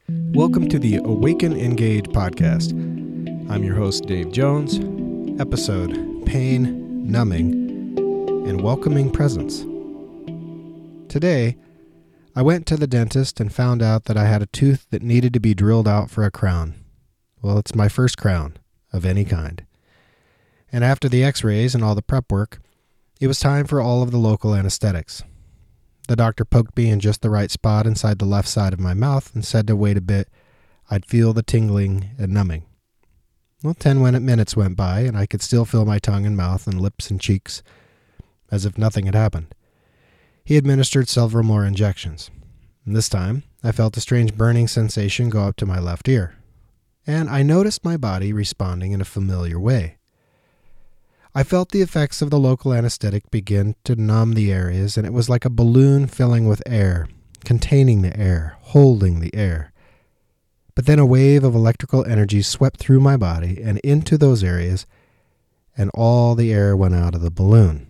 Welcome to the Awaken Engage podcast. I'm your host, Dave Jones. Episode Pain, Numbing, and Welcoming Presence. Today, I went to the dentist and found out that I had a tooth that needed to be drilled out for a crown. Well, it's my first crown of any kind. And after the x-rays and all the prep work, it was time for all of the local anesthetics. The doctor poked me in just the right spot inside the left side of my mouth and said to wait a bit. I'd feel the tingling and numbing. Well, 10 minutes went by and I could still feel my tongue and mouth and lips and cheeks as if nothing had happened. He administered several more injections. And this time, I felt a strange burning sensation go up to my left ear. And I noticed my body responding in a familiar way. I felt the effects of the local anesthetic begin to numb the areas, and it was like a balloon filling with air, containing the air, holding the air. But then a wave of electrical energy swept through my body and into those areas, and all the air went out of the balloon.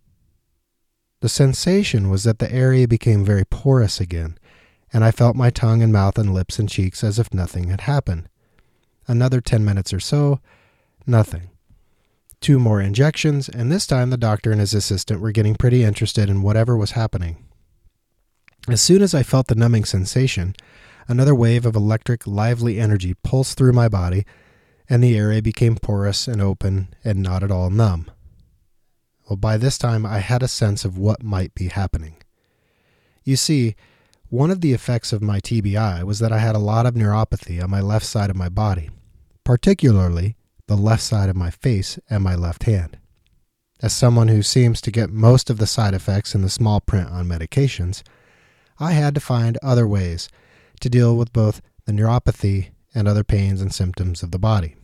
The sensation was that the area became very porous again, and I felt my tongue and mouth and lips and cheeks as if nothing had happened. Another 10 minutes or so, nothing. 2 more injections, and this time the doctor and his assistant were getting pretty interested in whatever was happening. As soon as I felt the numbing sensation, another wave of electric, lively energy pulsed through my body, and the area became porous and open and not at all numb. Well, by this time I had a sense of what might be happening. You see, one of the effects of my TBI was that I had a lot of neuropathy on my left side of my body, particularly the left side of my face and my left hand. As someone who seems to get most of the side effects in the small print on medications, I had to find other ways to deal with both the neuropathy and other pains and symptoms of the body.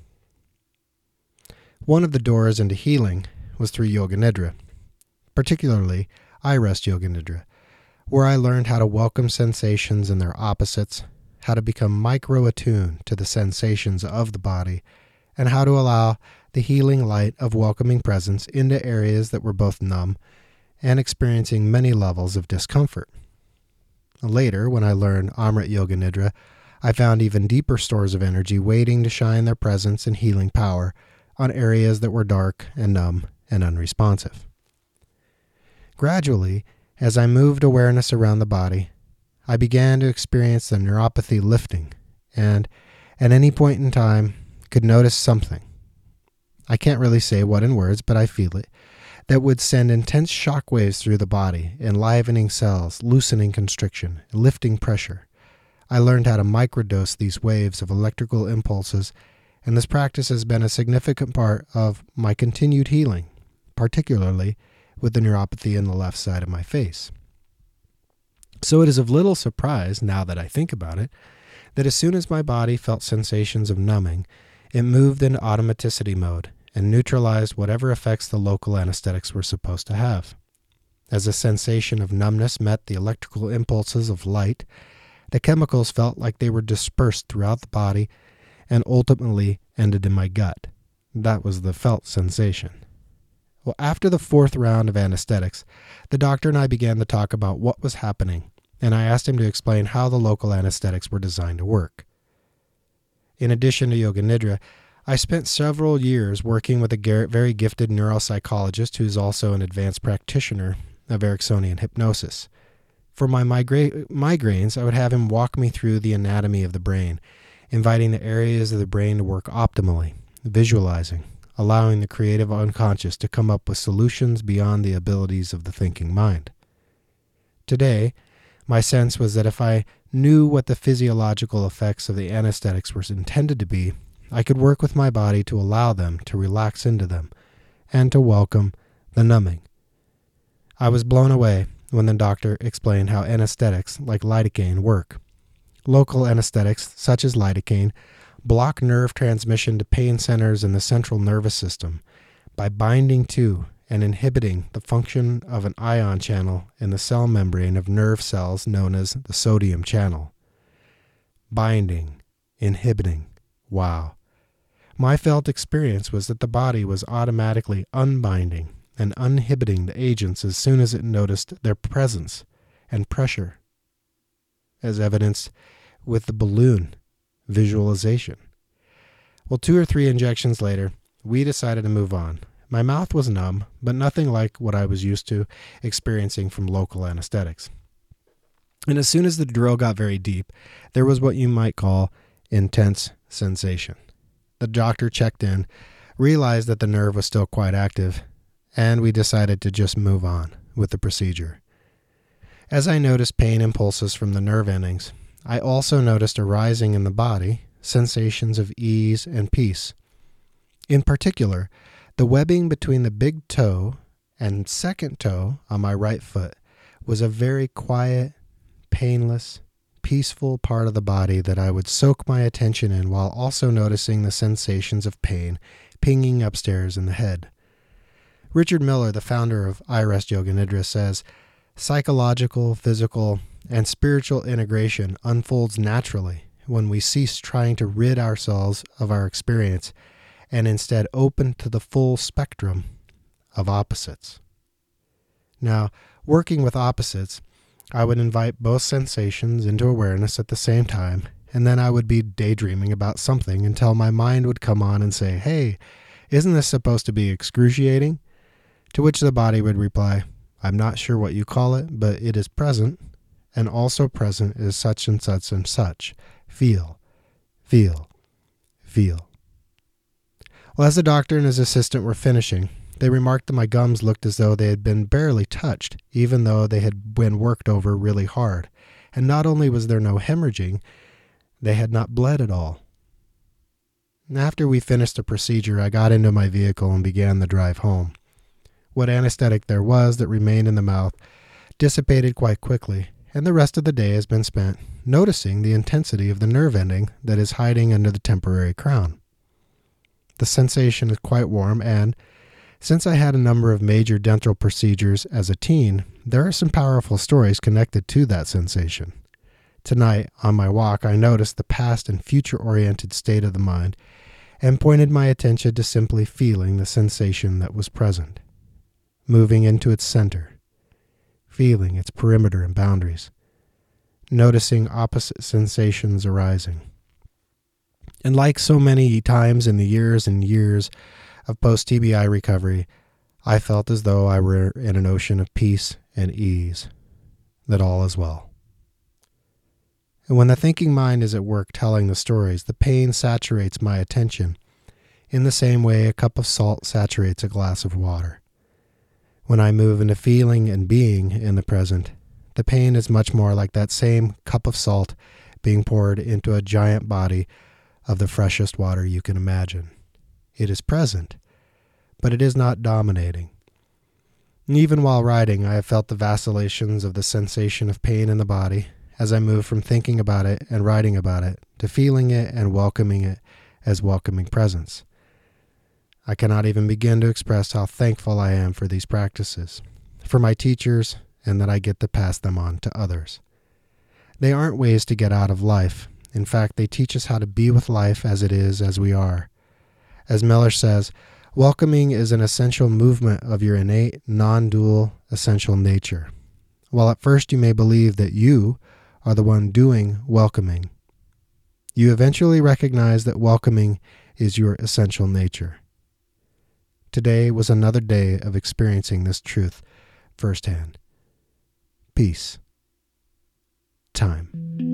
One of the doors into healing was through Yoga Nidra, particularly I-Rest Yoga Nidra, where I learned how to welcome sensations and their opposites, how to become micro-attuned to the sensations of the body, and how to allow the healing light of welcoming presence into areas that were both numb and experiencing many levels of discomfort. Later, when I learned Amrit Yoga Nidra, I found even deeper stores of energy waiting to shine their presence and healing power on areas that were dark and numb and unresponsive. Gradually, as I moved awareness around the body, I began to experience the neuropathy lifting, and at any point in time, could notice something. I can't really say what in words, but I feel it, that would send intense shock waves through the body, enlivening cells, loosening constriction, lifting pressure. I learned how to microdose these waves of electrical impulses, and this practice has been a significant part of my continued healing, particularly with the neuropathy in the left side of my face. So it is of little surprise, now that I think about it, that as soon as my body felt sensations of numbing, it moved into automaticity mode and neutralized whatever effects the local anesthetics were supposed to have. As the sensation of numbness met the electrical impulses of light, the chemicals felt like they were dispersed throughout the body and ultimately ended in my gut. That was the felt sensation. Well, after the 4th round of anesthetics, the doctor and I began to talk about what was happening, and I asked him to explain how the local anesthetics were designed to work. In addition to Yoga Nidra, I spent several years working with a very gifted neuropsychologist who is also an advanced practitioner of Ericksonian hypnosis. For my migraines, I would have him walk me through the anatomy of the brain, inviting the areas of the brain to work optimally, visualizing, allowing the creative unconscious to come up with solutions beyond the abilities of the thinking mind. Today, my sense was that if I knew what the physiological effects of the anesthetics were intended to be, I could work with my body to allow them to relax into them and to welcome the numbing. I was blown away when the doctor explained how anesthetics like lidocaine work. Local anesthetics, such as lidocaine, block nerve transmission to pain centers in the central nervous system by binding to and inhibiting the function of an ion channel in the cell membrane of nerve cells known as the sodium channel. Binding, inhibiting, wow. My felt experience was that the body was automatically unbinding and uninhibiting the agents as soon as it noticed their presence and pressure, as evidenced with the balloon visualization. Well, 2 or 3 injections later, we decided to move on. My mouth was numb, but nothing like what I was used to experiencing from local anesthetics. And as soon as the drill got very deep, there was what you might call intense sensation. The doctor checked in, realized that the nerve was still quite active, and we decided to just move on with the procedure. As I noticed pain impulses from the nerve endings, I also noticed arising in the body sensations of ease and peace. In particular, the webbing between the big toe and second toe on my right foot was a very quiet, painless, peaceful part of the body that I would soak my attention in while also noticing the sensations of pain pinging upstairs in the head. Richard Miller, the founder of I Rest Yoga Nidra, says, psychological, physical, and spiritual integration unfolds naturally when we cease trying to rid ourselves of our experience and instead open to the full spectrum of opposites. Now, working with opposites, I would invite both sensations into awareness at the same time, and then I would be daydreaming about something until my mind would come on and say, "Hey, isn't this supposed to be excruciating?" To which the body would reply, "I'm not sure what you call it, but it is present, and also present is such and such and such. Feel, feel, feel." Well, as the doctor and his assistant were finishing, they remarked that my gums looked as though they had been barely touched, even though they had been worked over really hard. And not only was there no hemorrhaging, they had not bled at all. And after we finished the procedure, I got into my vehicle and began the drive home. What anesthetic there was that remained in the mouth dissipated quite quickly, and the rest of the day has been spent noticing the intensity of the nerve ending that is hiding under the temporary crown. The sensation is quite warm, and since I had a number of major dental procedures as a teen, there are some powerful stories connected to that sensation. Tonight, on my walk, I noticed the past and future-oriented state of the mind and pointed my attention to simply feeling the sensation that was present, moving into its center, feeling its perimeter and boundaries, noticing opposite sensations arising. And like so many times in the years and years of post-TBI recovery, I felt as though I were in an ocean of peace and ease, that all is well. And when the thinking mind is at work telling the stories, the pain saturates my attention in the same way a cup of salt saturates a glass of water. When I move into feeling and being in the present, the pain is much more like that same cup of salt being poured into a giant body of the freshest water you can imagine. It is present, but it is not dominating. And even while riding, I have felt the vacillations of the sensation of pain in the body as I move from thinking about it and writing about it to feeling it and welcoming it as welcoming presence. I cannot even begin to express how thankful I am for these practices, for my teachers, and that I get to pass them on to others. They aren't ways to get out of life. In fact, they teach us how to be with life as it is, as we are. As Miller says, welcoming is an essential movement of your innate, non-dual, essential nature. While at first you may believe that you are the one doing welcoming, you eventually recognize that welcoming is your essential nature. Today was another day of experiencing this truth firsthand. Peace. Time.